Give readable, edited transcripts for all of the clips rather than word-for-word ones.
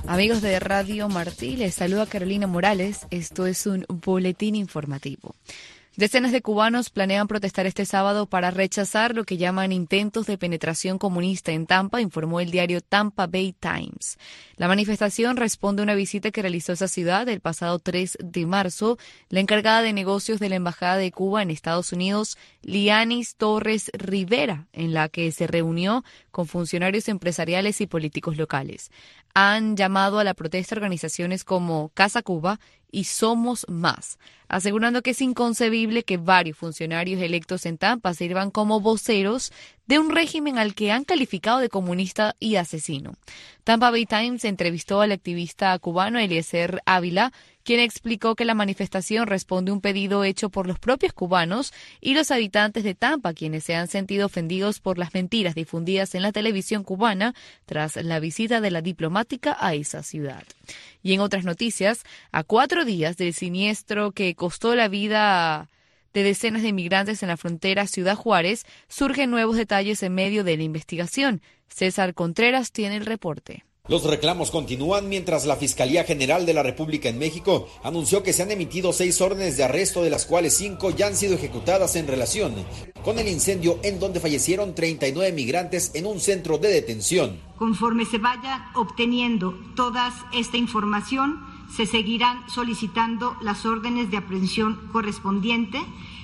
Amigos de Radio Martí, les saluda Carolina Morales. Esto es un boletín informativo. Decenas de cubanos planean protestar este sábado para rechazar lo que llaman intentos de penetración comunista en Tampa, informó el diario Tampa Bay Times. La manifestación responde a una visita que realizó esa ciudad el pasado 3 de marzo la encargada de negocios de la Embajada de Cuba en Estados Unidos, Lianis Torres Rivera, en la que se reunió con funcionarios empresariales y políticos locales. Han llamado a la protesta organizaciones como Casa Cuba y Somos Más, asegurando que es inconcebible que varios funcionarios electos en Tampa sirvan como voceros de un régimen al que han calificado de comunista y asesino. Tampa Bay Times entrevistó al activista cubano Eliezer Ávila, quien explicó que la manifestación responde a un pedido hecho por los propios cubanos y los habitantes de Tampa, quienes se han sentido ofendidos por las mentiras difundidas en la televisión cubana tras la visita de la diplomática a esa ciudad. Y en otras noticias, a 4 días del siniestro que costó la vida de decenas de inmigrantes en la frontera Ciudad Juárez, surgen nuevos detalles en medio de la investigación. César Contreras tiene el reporte. Los reclamos continúan mientras la Fiscalía General de la República en México anunció que se han emitido 6 órdenes de arresto, de las cuales 5 ya han sido ejecutadas en relación con el incendio en donde fallecieron 39 migrantes en un centro de detención. Conforme se vaya obteniendo toda esta información, se seguirán solicitando las órdenes de aprehensión correspondiente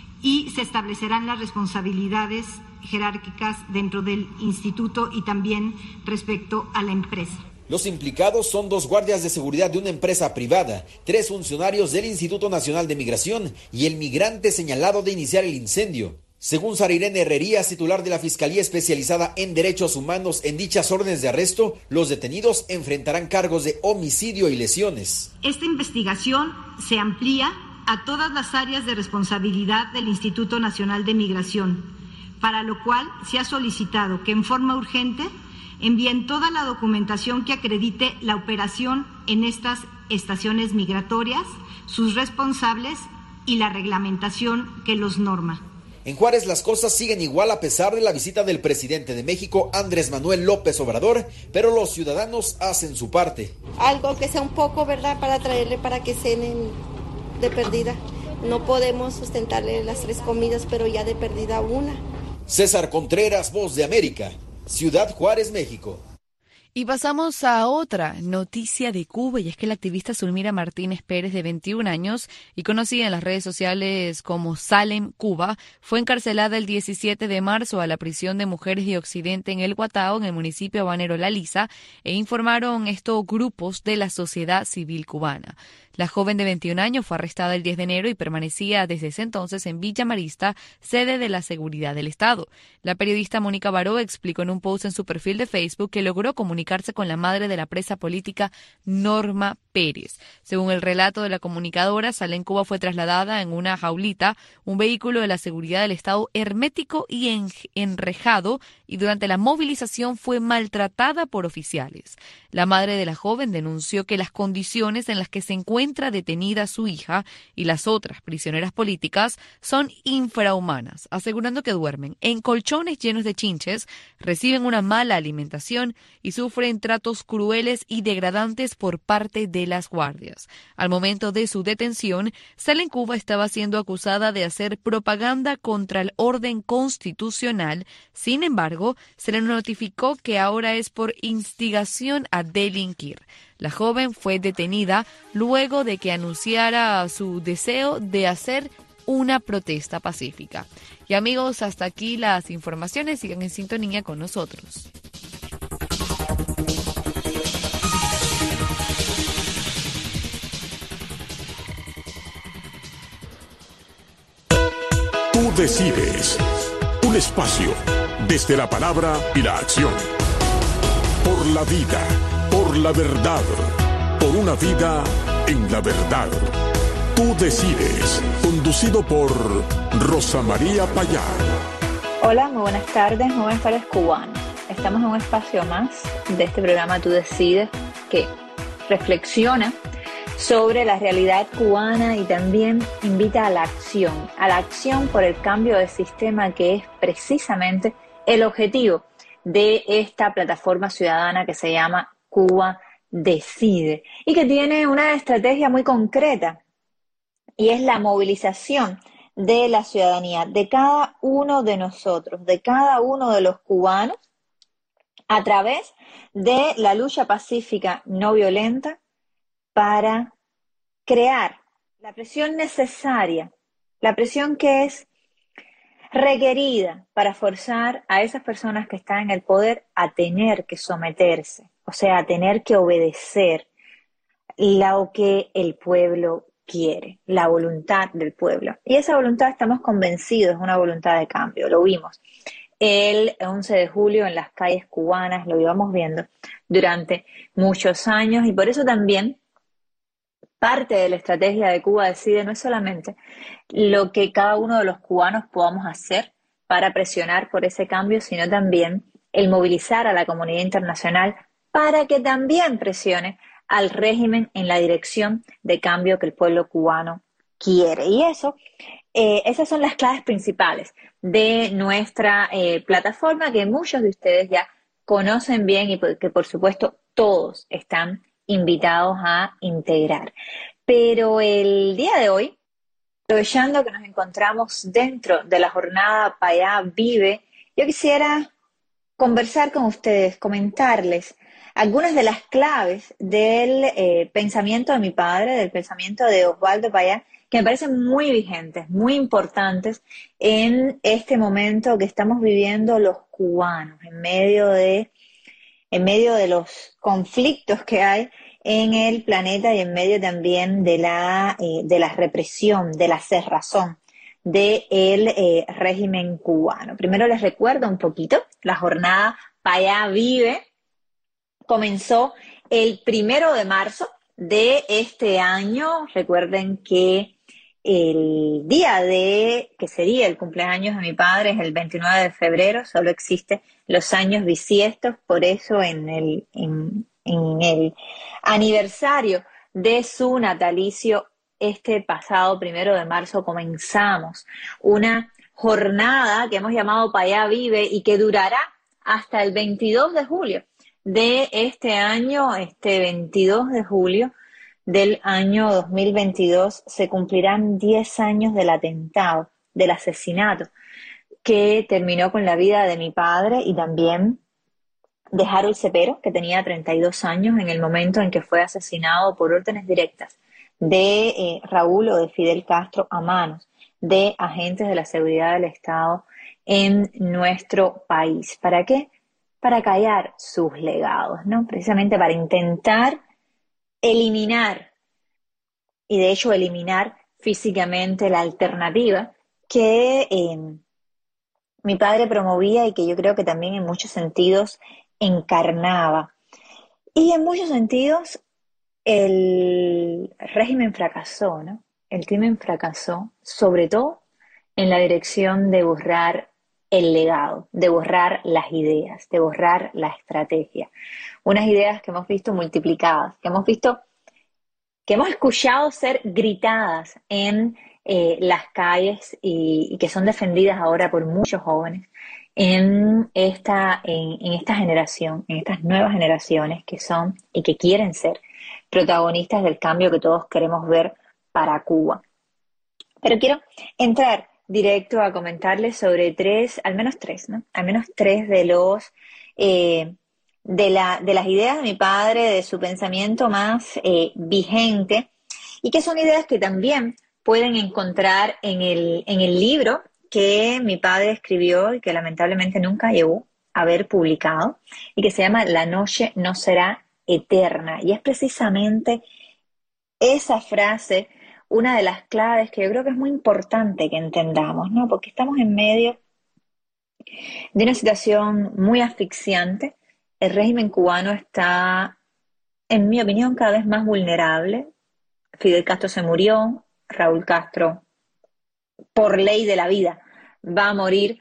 y se establecerán las responsabilidades jerárquicas dentro del instituto y también respecto a la empresa. Los implicados son 2 guardias de seguridad de una empresa privada, 3 funcionarios del Instituto Nacional de Migración y el migrante señalado de iniciar el incendio. Según Sara Irene Herrerías, titular de la Fiscalía Especializada en Derechos Humanos, en dichas órdenes de arresto, los detenidos enfrentarán cargos de homicidio y lesiones. Esta investigación se amplía a todas las áreas de responsabilidad del Instituto Nacional de Migración, para lo cual se ha solicitado que en forma urgente envíen toda la documentación que acredite la operación en estas estaciones migratorias, sus responsables y la reglamentación que los norma. En Juárez las cosas siguen igual a pesar de la visita del presidente de México, Andrés Manuel López Obrador, pero los ciudadanos hacen su parte. Algo que sea un poco, ¿verdad?, para traerle para que cenen de perdida. No podemos sustentarle las 3 comidas, pero ya de perdida una. César Contreras, Voz de América, Ciudad Juárez, México. Y pasamos a otra noticia de Cuba, y es que la activista Zulmira Martínez Pérez, de 21 años y conocida en las redes sociales como Salem Cuba, fue encarcelada el 17 de marzo a la prisión de mujeres de Occidente en El Guatao, en el municipio habanero La Lisa, e informaron estos grupos de la sociedad civil cubana. La joven de 21 años fue arrestada el 10 de enero y permanecía desde ese entonces en Villa Marista, sede de la Seguridad del Estado. La periodista Mónica Baró explicó en un post en su perfil de Facebook que logró comunicarse con la madre de la presa política Norma Pérez. Según el relato de la comunicadora, Salem Cuba fue trasladada en una jaulita, un vehículo de la Seguridad del Estado hermético y enrejado, y durante la movilización fue maltratada por oficiales. La madre de la joven denunció que las condiciones en las que se encuentra detenida su hija y las otras prisioneras políticas son infrahumanas, asegurando que duermen en colchones llenos de chinches, reciben una mala alimentación y sufren tratos crueles y degradantes por parte de las guardias. Al momento de su detención, Salem Cuba estaba siendo acusada de hacer propaganda contra el orden constitucional. Sin embargo, se le notificó que ahora es por instigación a delinquir. La joven fue detenida luego de que anunciara su deseo de hacer una protesta pacífica. Y amigos, hasta aquí las informaciones. Sigan en sintonía con nosotros. Tú decides. Un espacio desde la palabra y la acción. Por la vida, por la verdad, por una vida en la verdad. Tú decides. Conducido por Rosa María Payá. Hola, muy buenas tardes, jóvenes pares cubanos. Estamos en un espacio más de este programa Tú decides, que reflexiona sobre la realidad cubana y también invita a la acción por el cambio de sistema, que es precisamente el objetivo de esta plataforma ciudadana que se llama Cuba decide y que tiene una estrategia muy concreta y es la movilización de la ciudadanía, de cada uno de nosotros, de cada uno de los cubanos, a través de la lucha pacífica no violenta para crear la presión necesaria, la presión que es requerida para forzar a esas personas que están en el poder a tener que someterse, o sea, a tener que obedecer lo que el pueblo quiere, la voluntad del pueblo. Y esa voluntad, estamos convencidos, es una voluntad de cambio, lo vimos el 11 de julio en las calles cubanas, lo íbamos viendo durante muchos años, y por eso también parte de la estrategia de Cuba Decide no es solamente lo que cada uno de los cubanos podamos hacer para presionar por ese cambio, sino también el movilizar a la comunidad internacional para que también presione al régimen en la dirección de cambio que el pueblo cubano quiere. Y esas son las claves principales de nuestra plataforma, que muchos de ustedes ya conocen bien y que por supuesto todos están invitados a integrar. Pero el día de hoy, aprovechando que nos encontramos dentro de la jornada Payá Vive, yo quisiera conversar con ustedes, comentarles algunas de las claves del pensamiento de mi padre, del pensamiento de Osvaldo Payá, que me parecen muy vigentes, muy importantes en este momento que estamos viviendo los cubanos, en medio de los conflictos que hay en el planeta y en medio también de la represión, de la cerrazón del régimen cubano. Primero les recuerdo un poquito, la jornada Payá Vive comenzó el 1 de marzo de este año. Recuerden que el día que sería el cumpleaños de mi padre es el 29 de febrero, solo existe los años bisiestos, por eso en el aniversario de su natalicio, este pasado 1 de marzo, comenzamos una jornada que hemos llamado Payá Vive y que durará hasta el 22 de julio de este año. Este 22 de julio del año 2022 se cumplirán 10 años del atentado, del asesinato que terminó con la vida de mi padre y también de Harold Cepero, que tenía 32 años en el momento en que fue asesinado por órdenes directas de Raúl o de Fidel Castro a manos de agentes de la seguridad del Estado en nuestro país. ¿Para qué? Para callar sus legados, ¿no? Precisamente para intentar eliminar, y de hecho eliminar físicamente la alternativa que mi padre promovía y que yo creo que también en muchos sentidos encarnaba. Y en muchos sentidos el régimen fracasó, ¿no? El crimen fracasó, sobre todo en la dirección de borrar el legado, de borrar las ideas, de borrar la estrategia. Unas ideas que hemos visto multiplicadas, que hemos escuchado ser gritadas en las calles y que son defendidas ahora por muchos jóvenes en esta generación, en estas nuevas generaciones que son y que quieren ser protagonistas del cambio que todos queremos ver para Cuba. Pero quiero entrar directo a comentarles sobre al menos tres de los de las ideas de mi padre, de su pensamiento más vigente, y que son ideas que también pueden encontrar en el libro que mi padre escribió y que lamentablemente nunca llegó a haber publicado, y que se llama La noche no será eterna. Y es precisamente esa frase una de las claves que yo creo que es muy importante que entendamos, ¿no? Porque estamos en medio de una situación muy asfixiante. El régimen cubano está, en mi opinión, cada vez más vulnerable. Fidel Castro se murió, Raúl Castro, por ley de la vida, va a morir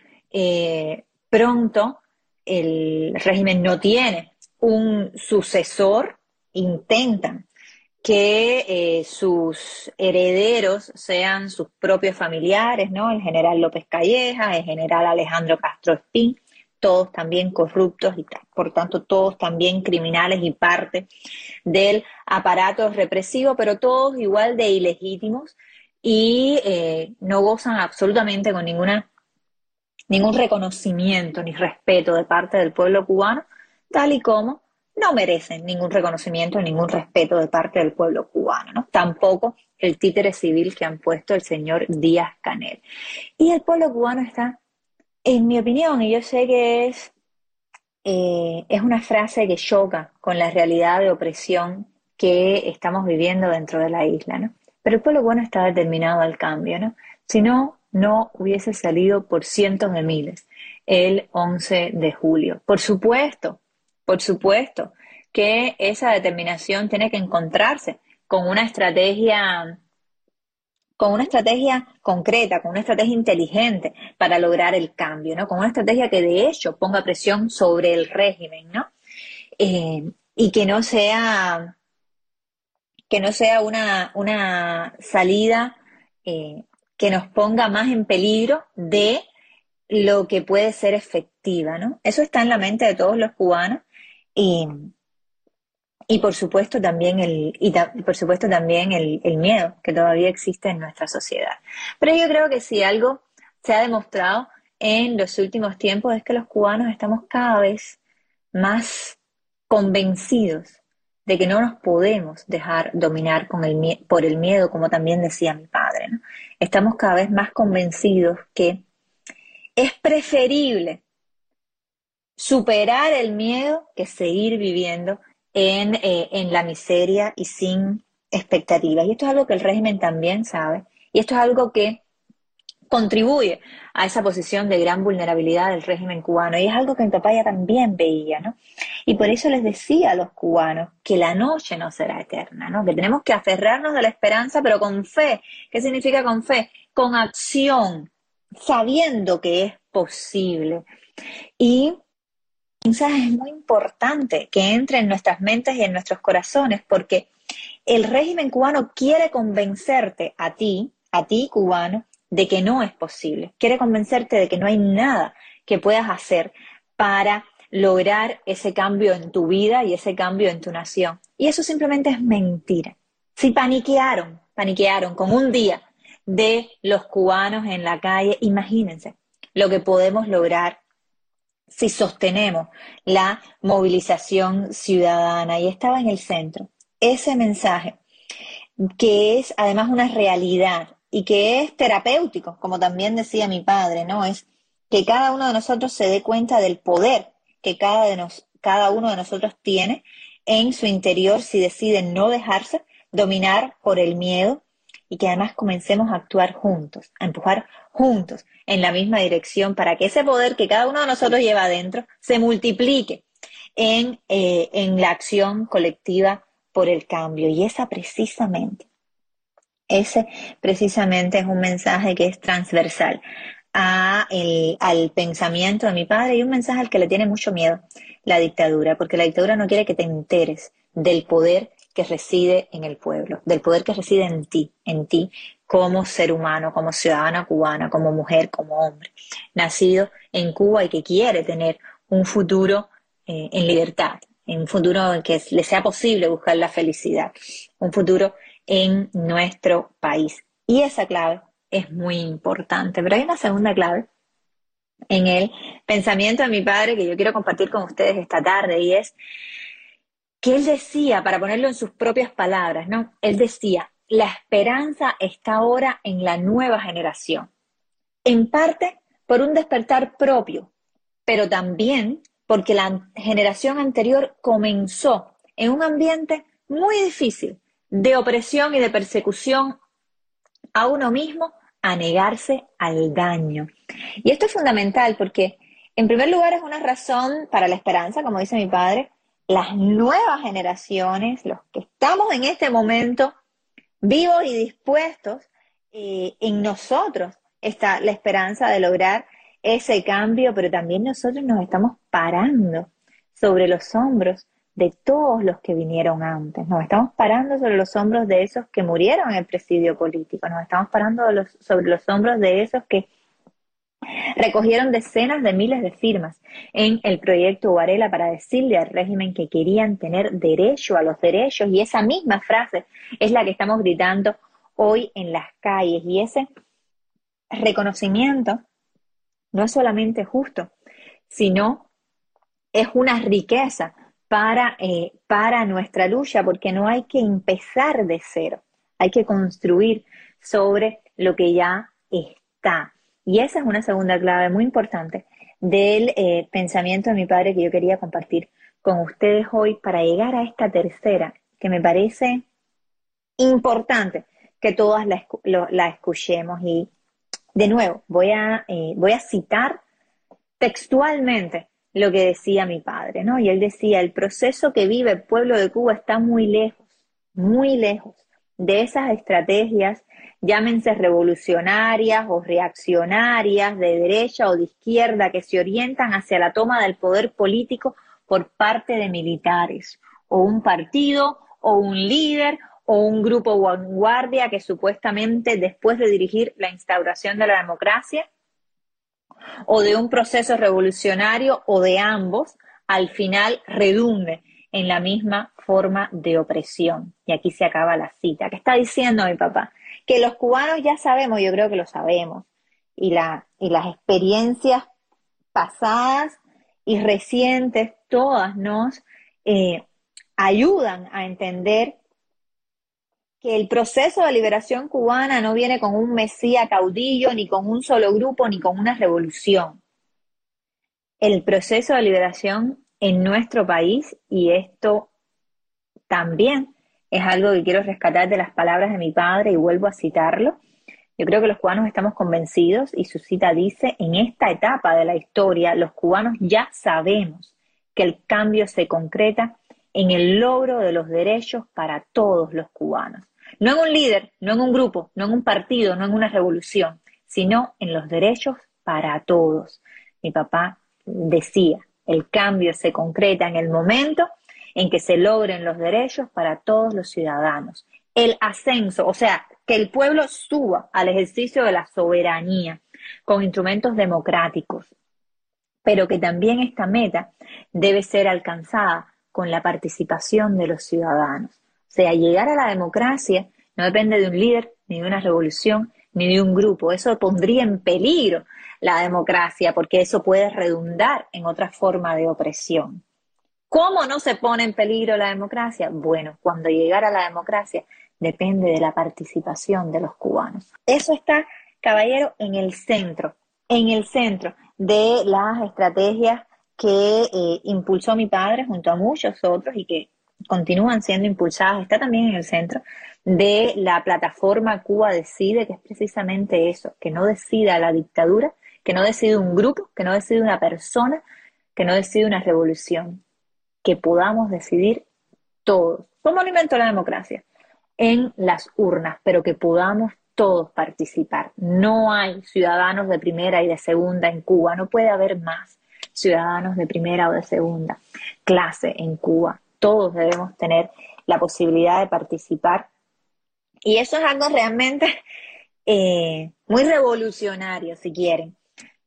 pronto. El régimen no tiene un sucesor, intentan que sus herederos sean sus propios familiares, ¿no? El general López Callejas, el general Alejandro Castro Espín, todos también corruptos y por tanto todos también criminales y parte del aparato represivo, pero todos igual de ilegítimos y no gozan absolutamente con ningún reconocimiento ni respeto de parte del pueblo cubano, tal y como no merecen ningún reconocimiento, ningún respeto de parte del pueblo cubano, ¿no? Tampoco el títere civil que han puesto el señor Díaz-Canel. Y el pueblo cubano está, en mi opinión, y yo sé que es una frase que choca con la realidad de opresión que estamos viviendo dentro de la isla, ¿no? Pero el pueblo cubano está determinado al cambio, ¿no? Si no, no hubiese salido por cientos de miles el 11 de julio. Por supuesto que esa determinación tiene que encontrarse con una estrategia concreta, con una estrategia inteligente para lograr el cambio, ¿no? Con una estrategia que de hecho ponga presión sobre el régimen, ¿no? Y que no sea una salida que nos ponga más en peligro de lo que puede ser efectiva, ¿no? Eso está en la mente de todos los cubanos y por supuesto también el miedo que todavía existe en nuestra sociedad. Pero yo creo que si algo se ha demostrado en los últimos tiempos es que los cubanos estamos cada vez más convencidos de que no nos podemos dejar dominar por el miedo, como también decía mi padre, ¿no? Estamos cada vez más convencidos que es preferible superar el miedo que seguir viviendo en la miseria y sin expectativas. Y esto es algo que el régimen también sabe, y esto es algo que contribuye a esa posición de gran vulnerabilidad del régimen cubano, y es algo que mi papá ya también veía, ¿no? Y por eso les decía a los cubanos que la noche no será eterna, ¿no? Que tenemos que aferrarnos de la esperanza, pero con fe. ¿Qué significa con fe? Con acción, sabiendo que es posible. Y el mensaje es muy importante que entre en nuestras mentes y en nuestros corazones, porque el régimen cubano quiere convencerte a ti cubano, de que no es posible. Quiere convencerte de que no hay nada que puedas hacer para lograr ese cambio en tu vida y ese cambio en tu nación. Y eso simplemente es mentira. Si paniquearon con un día de los cubanos en la calle, imagínense lo que podemos lograr si sostenemos la movilización ciudadana. Y estaba en el centro ese mensaje, que es además una realidad y que es terapéutico, como también decía mi padre, ¿no? Es que cada uno de nosotros se dé cuenta del poder que cada uno de nosotros tiene en su interior si decide no dejarse dominar por el miedo, y que además comencemos a actuar juntos, a empujar juntos en la misma dirección para que ese poder que cada uno de nosotros lleva adentro se multiplique en la acción colectiva por el cambio. Y ese precisamente es un mensaje que es transversal al pensamiento de mi padre, y un mensaje al que le tiene mucho miedo la dictadura, porque la dictadura no quiere que te enteres del poder que reside en el pueblo, del poder que reside en ti como ser humano, como ciudadana cubana, como mujer, como hombre, nacido en Cuba y que quiere tener un futuro en libertad, en un futuro en que le sea posible buscar la felicidad, un futuro en nuestro país. Y esa clave es muy importante. Pero hay una segunda clave en el pensamiento de mi padre que yo quiero compartir con ustedes esta tarde, y es que él decía, para ponerlo en sus propias palabras, ¿no? Él decía: la esperanza está ahora en la nueva generación, en parte por un despertar propio, pero también porque la generación anterior comenzó en un ambiente muy difícil de opresión y de persecución a uno mismo, a negarse al daño. Y esto es fundamental porque, en primer lugar, es una razón para la esperanza, como dice mi padre. Las nuevas generaciones, los que estamos en este momento vivos y dispuestos, en nosotros está la esperanza de lograr ese cambio, pero también nosotros nos estamos parando sobre los hombros de todos los que vinieron antes. Nos estamos parando sobre los hombros de esos que murieron en el presidio político. Nos estamos parando sobre los hombros de esos que Recogieron decenas de miles de firmas en el proyecto Varela para decirle al régimen que querían tener derecho a los derechos, y esa misma frase es la que estamos gritando hoy en las calles, y ese reconocimiento no es solamente justo, sino es una riqueza para nuestra lucha, porque no hay que empezar de cero, hay que construir sobre lo que ya está. Y esa es una segunda clave muy importante del pensamiento de mi padre que yo quería compartir con ustedes hoy para llegar a esta tercera, que me parece importante que todas la escuchemos. Y de nuevo, voy a citar textualmente lo que decía mi padre, ¿no? Y él decía: el proceso que vive el pueblo de Cuba está muy lejos de esas estrategias, llámense revolucionarias o reaccionarias, de derecha o de izquierda, que se orientan hacia la toma del poder político por parte de militares, o un partido, o un líder, o un grupo vanguardia que supuestamente, después de dirigir la instauración de la democracia, o de un proceso revolucionario, o de ambos, al final redunde en la misma forma de opresión. Y aquí se acaba la cita. ¿Qué está diciendo mi papá? Que los cubanos ya sabemos, yo creo que lo sabemos, y las experiencias pasadas y recientes, todas nos ayudan a entender que el proceso de liberación cubana no viene con un mesías caudillo, ni con un solo grupo, ni con una revolución. El proceso de liberación en nuestro país, y esto también es algo que quiero rescatar de las palabras de mi padre y vuelvo a citarlo, yo creo que los cubanos estamos convencidos, y su cita dice: en esta etapa de la historia, los cubanos ya sabemos que el cambio se concreta en el logro de los derechos para todos los cubanos. No en un líder, no en un grupo, no en un partido, no en una revolución, sino en los derechos para todos. Mi papá decía: el cambio se concreta en el momento en que se logren los derechos para todos los ciudadanos. El ascenso, o sea, que el pueblo suba al ejercicio de la soberanía con instrumentos democráticos, pero que también esta meta debe ser alcanzada con la participación de los ciudadanos. O sea, llegar a la democracia no depende de un líder, ni de una revolución, ni de un grupo. Eso pondría en peligro la democracia, porque eso puede redundar en otra forma de opresión. ¿Cómo no se pone en peligro la democracia? Bueno, cuando llegar a la democracia depende de la participación de los cubanos. Eso está, caballero, en el centro de las estrategias que impulsó mi padre junto a muchos otros y que continúan siendo impulsadas. Está también en el centro de la plataforma Cuba Decide, que es precisamente eso, que no decida la dictadura, que no decide un grupo, que no decide una persona, que no decide una revolución, que podamos decidir todos. ¿Cómo alimento la democracia? En las urnas, pero que podamos todos participar. No hay ciudadanos de primera y de segunda en Cuba, no puede haber más ciudadanos de primera o de segunda clase en Cuba. Todos debemos tener la posibilidad de participar, y eso es algo realmente muy revolucionario, si quieren,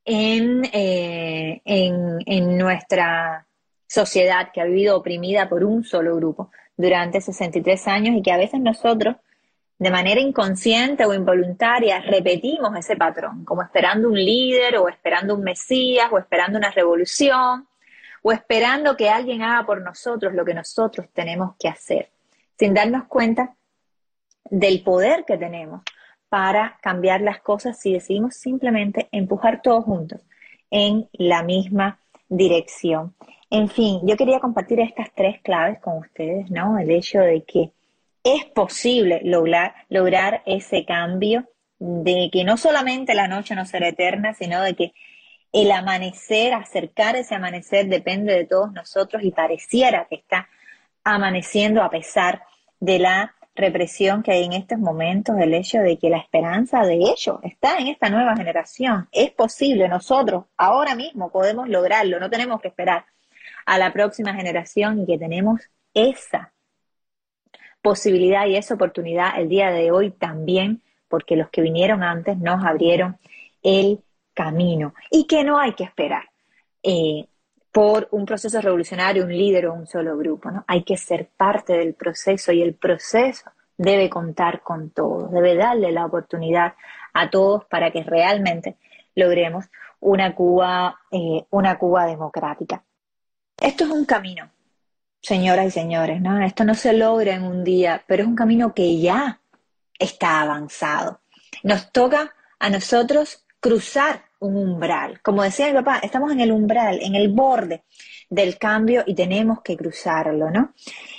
en nuestra sociedad, que ha vivido oprimida por un solo grupo durante 63 años, y que a veces nosotros, de manera inconsciente o involuntaria, repetimos ese patrón, como esperando un líder, o esperando un mesías, o esperando una revolución, o esperando que alguien haga por nosotros lo que nosotros tenemos que hacer, sin darnos cuenta del poder que tenemos para cambiar las cosas si decidimos simplemente empujar todos juntos en la misma dirección. En fin, yo quería compartir estas tres claves con ustedes, ¿no? El hecho de que es posible lograr ese cambio, de que no solamente la noche no será eterna, sino de que el amanecer, acercar ese amanecer, depende de todos nosotros, y pareciera que está amaneciendo a pesar de la represión que hay en estos momentos. El hecho de que la esperanza de ello está en esta nueva generación. Es posible, nosotros ahora mismo podemos lograrlo, no tenemos que esperar a la próxima generación, y que tenemos esa posibilidad y esa oportunidad el día de hoy también, porque los que vinieron antes nos abrieron el camino y que no hay que esperar por un proceso revolucionario, un líder o un solo grupo, ¿no? Hay que ser parte del proceso y el proceso debe contar con todos, debe darle la oportunidad a todos para que realmente logremos una Cuba democrática. Esto es un camino, señoras y señores, ¿no? Esto no se logra en un día, pero es un camino que ya está avanzado. Nos toca a nosotros cruzar un umbral. Como decía mi papá, estamos en el umbral, en el borde del cambio y tenemos que cruzarlo, ¿no?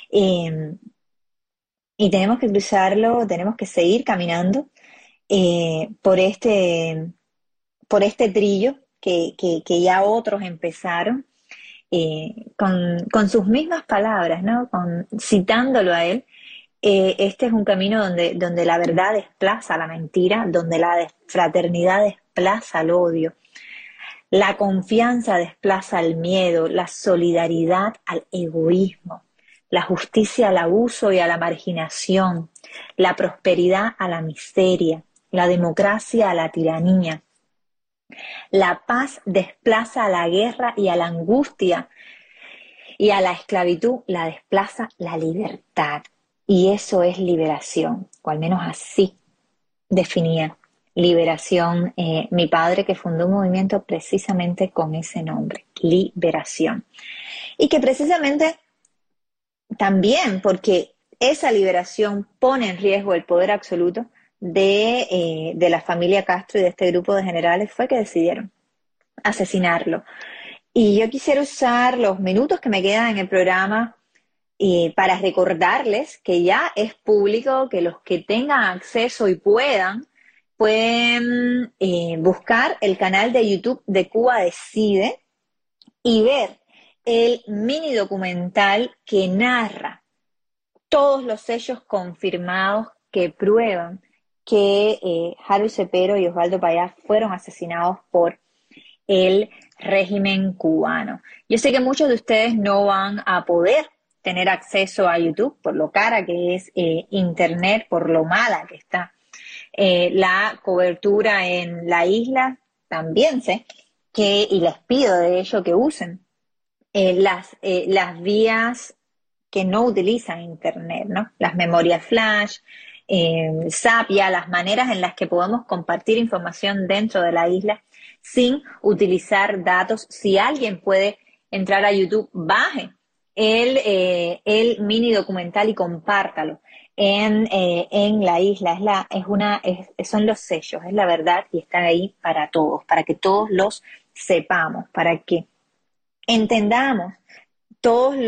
Y tenemos que cruzarlo, tenemos que seguir caminando por este trillo que ya otros empezaron con sus mismas palabras, ¿no? Citándolo a él. Este es un camino donde la verdad desplaza la mentira, donde la fraternidad desplaza el odio, la confianza desplaza el miedo, la solidaridad al egoísmo, la justicia al abuso y a la marginación, la prosperidad a la miseria, la democracia a la tiranía. La paz desplaza a la guerra y a la angustia, y a la esclavitud la desplaza la libertad. Y eso es liberación, o al menos así definía liberación mi padre, que fundó un movimiento precisamente con ese nombre, liberación. Y que precisamente también porque esa liberación pone en riesgo el poder absoluto de la familia Castro y de este grupo de generales, fue que decidieron asesinarlo. Y yo quisiera usar los minutos que me quedan en el programa para recordarles que ya es público, que los que tengan acceso y pueden buscar el canal de YouTube de Cuba Decide y ver el mini documental que narra todos los hechos confirmados que prueban que Harold Cepero y Osvaldo Payá fueron asesinados por el régimen cubano. Yo sé que muchos de ustedes no van a poder tener acceso a YouTube por lo cara que es Internet, por lo mala que está la cobertura en la isla. También sé y les pido de hecho que usen las vías que no utilizan Internet, ¿no? Las memorias flash, Zapia, las maneras en las que podemos compartir información dentro de la isla sin utilizar datos. Si alguien puede entrar a YouTube, baje el mini documental y compártalo en la isla. Son los sellos, es la verdad y está ahí para todos, para que todos los sepamos, para que entendamos todas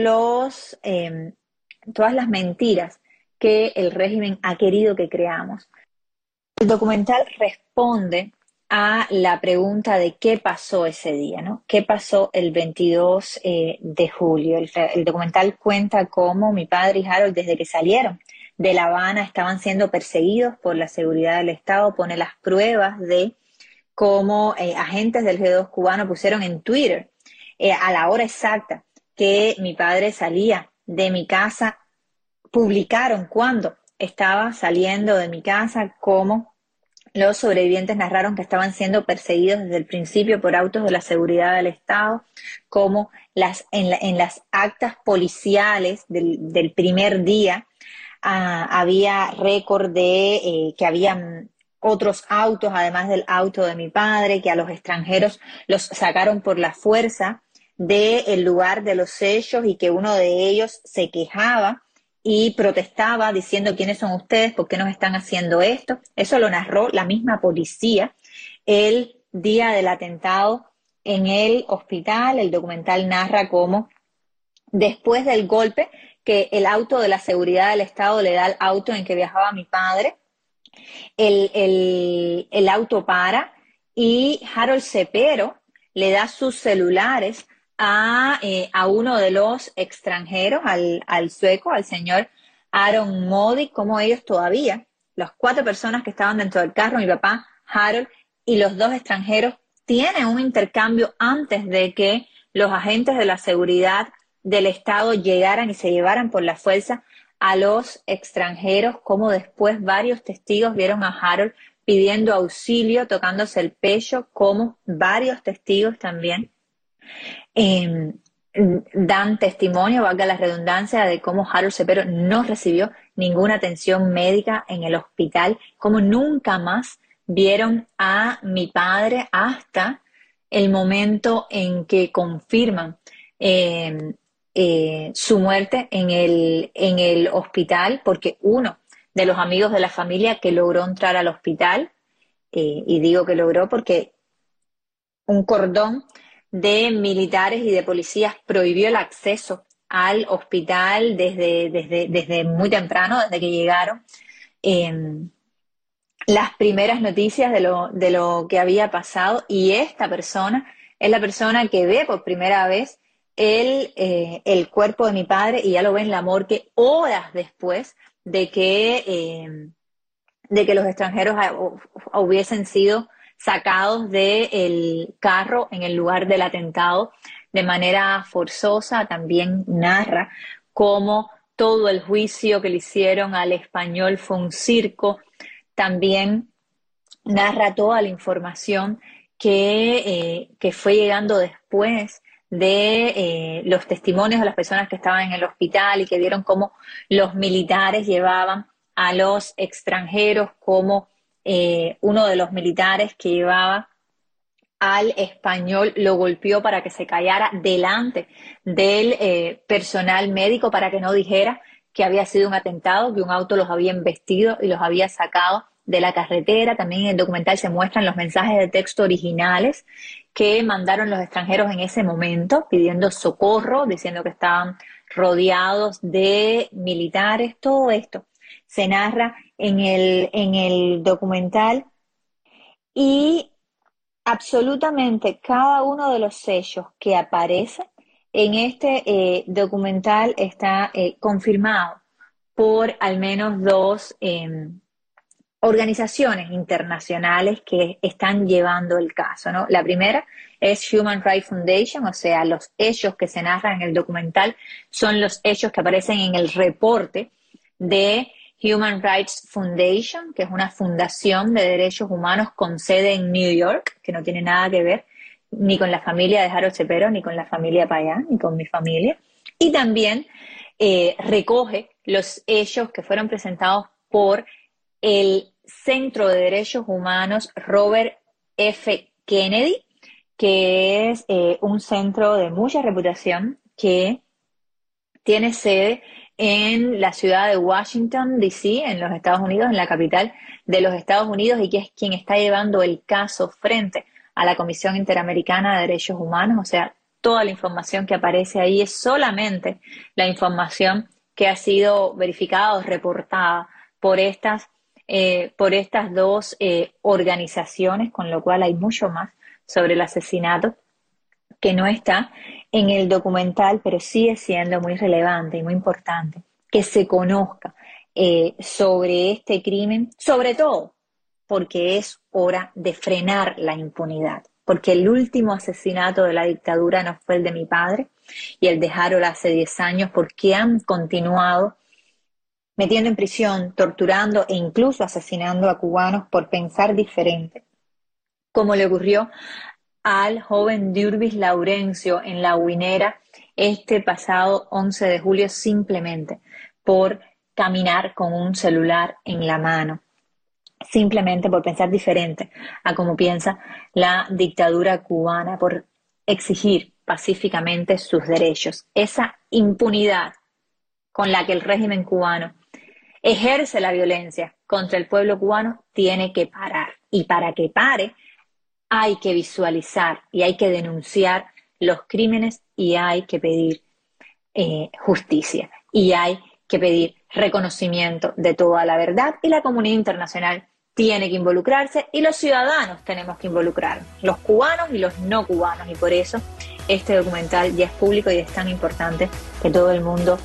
las mentiras que el régimen ha querido que creamos. El documental responde a la pregunta de qué pasó ese día, ¿no? ¿Qué pasó el 22 de julio? El documental cuenta cómo mi padre y Harold, desde que salieron de La Habana, estaban siendo perseguidos por la seguridad del Estado. Pone las pruebas de cómo agentes del G2 cubano pusieron en Twitter a la hora exacta que mi padre salía de mi casa, publicaron cuando estaba saliendo de mi casa, cómo los sobrevivientes narraron que estaban siendo perseguidos desde el principio por autos de la seguridad del Estado, cómo en las actas policiales del primer día había récord de que habían otros autos, además del auto de mi padre, que a los extranjeros los sacaron por la fuerza del lugar de los hechos y que uno de ellos se quejaba y protestaba diciendo: ¿quiénes son ustedes? ¿Por qué nos están haciendo esto? Eso lo narró la misma policía el día del atentado en el hospital. El documental narra cómo después del golpe, que el auto de la seguridad del Estado le da al auto en que viajaba mi padre, el auto para y Harold Cepero le da sus celulares a uno de los extranjeros, al sueco, al señor Aaron Modi, como ellos todavía, las 4 personas que estaban dentro del carro, mi papá, Harold y los 2 extranjeros, tienen un intercambio antes de que los agentes de la seguridad del Estado llegaran y se llevaran por la fuerza a los extranjeros, como después varios testigos vieron a Harold pidiendo auxilio, tocándose el pecho, como varios testigos también dan testimonio, valga la redundancia, de cómo Harold Cepero no recibió ninguna atención médica en el hospital, cómo nunca más vieron a mi padre hasta el momento en que confirman su muerte en el hospital, porque uno de los amigos de la familia que logró entrar al hospital, y digo que logró porque un cordón de militares y de policías prohibió el acceso al hospital desde muy temprano, desde que llegaron las primeras noticias de lo que había pasado, y esta persona es la persona que ve por primera vez el cuerpo de mi padre, y ya lo ve en la morgue horas después de que los extranjeros hubiesen sido sacados del carro en el lugar del atentado de manera forzosa. También narra cómo todo el juicio que le hicieron al español fue un circo. También narra toda la información que fue llegando después de los testimonios de las personas que estaban en el hospital y que vieron cómo los militares llevaban a los extranjeros, como uno de los militares que llevaba al español lo golpeó para que se callara delante del personal médico, para que no dijera que había sido un atentado, que un auto los había embestido y los había sacado de la carretera. También en el documental se muestran los mensajes de texto originales que mandaron los extranjeros en ese momento, pidiendo socorro, diciendo que estaban rodeados de militares. Todo esto se narra en el documental, y absolutamente cada uno de los sellos que aparece en este documental está confirmado por al menos dos organizaciones internacionales que están llevando el caso, ¿no? La primera es Human Rights Foundation, o sea, los hechos que se narran en el documental son los hechos que aparecen en el reporte de Human Rights Foundation, que es una fundación de derechos humanos con sede en New York, que no tiene nada que ver ni con la familia de Harold Cepero, ni con la familia Payán, ni con mi familia. Y también recoge los hechos que fueron presentados por el Centro de Derechos Humanos Robert F. Kennedy, que es un centro de mucha reputación que tiene sede en la ciudad de Washington, D.C., en los Estados Unidos, en la capital de los Estados Unidos, y que es quien está llevando el caso frente a la Comisión Interamericana de Derechos Humanos. O sea, toda la información que aparece ahí es solamente la información que ha sido verificada o reportada por estas dos organizaciones, con lo cual hay mucho más sobre el asesinato que no está en el documental, pero sigue siendo muy relevante y muy importante que se conozca sobre este crimen, sobre todo porque es hora de frenar la impunidad, porque el último asesinato de la dictadura no fue el de mi padre y el de Harold hace 10 años, porque han continuado metiendo en prisión, torturando e incluso asesinando a cubanos por pensar diferente, como le ocurrió al joven Durvis Laurencio en La Huinera este pasado 11 de julio, simplemente por caminar con un celular en la mano, simplemente por pensar diferente a como piensa la dictadura cubana, por exigir pacíficamente sus derechos. Esa impunidad con la que el régimen cubano ejerce la violencia contra el pueblo cubano tiene que parar, y para que pare hay que visualizar y hay que denunciar los crímenes, y hay que pedir justicia, y hay que pedir reconocimiento de toda la verdad, y la comunidad internacional tiene que involucrarse, y los ciudadanos tenemos que involucrarnos, los cubanos y los no cubanos, y por eso este documental ya es público y es tan importante que todo el mundo